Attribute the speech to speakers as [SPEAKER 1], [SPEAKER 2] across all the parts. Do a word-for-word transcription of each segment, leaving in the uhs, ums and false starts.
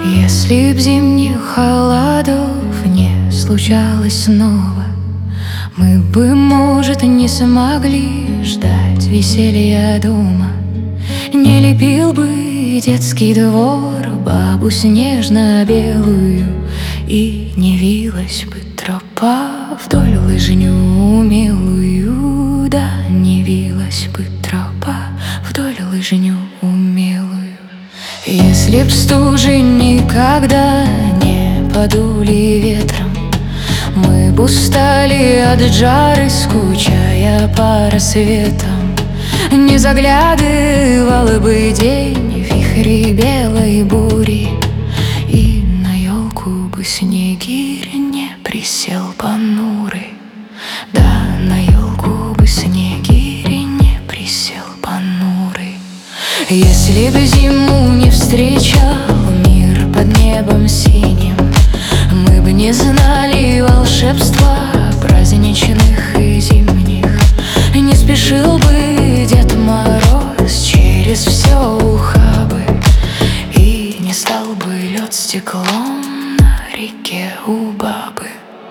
[SPEAKER 1] Если б зимних холодов не случалось снова, мы бы, может, не смогли ждать веселья дома. Не лепил бы детский двор бабу снежно-белую, и не вилась бы тропа вдоль лыжню умелую. Да, не вилась бы тропа вдоль лыжню умелую. Если б стужи никогда не подули ветром, мы б устали от жары, скучая по рассветам. Не заглядывал бы день в вихри белой бури, и на елку бы снегирь не присел понурый. Да, на елку бы снегирь не присел понурый. Если б зиму не встречал мир под небом синим, мы бы не знали волшебства праздничных и зимних. Не спешил бы Дед Мороз через все ухабы, и не стал бы лед стеклом на реке у бабы.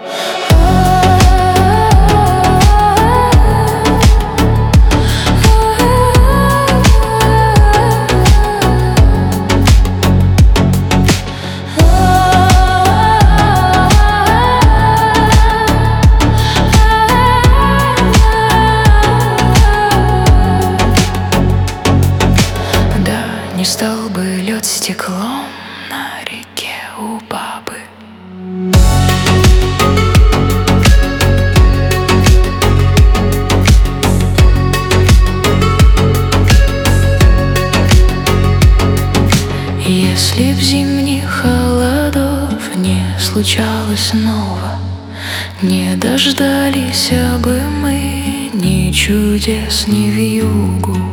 [SPEAKER 1] Не стал бы лед стеклом на реке у бабы. Если б зимних холодов не случалось снова, не дождались бы мы ни чудес, ни вьюгу.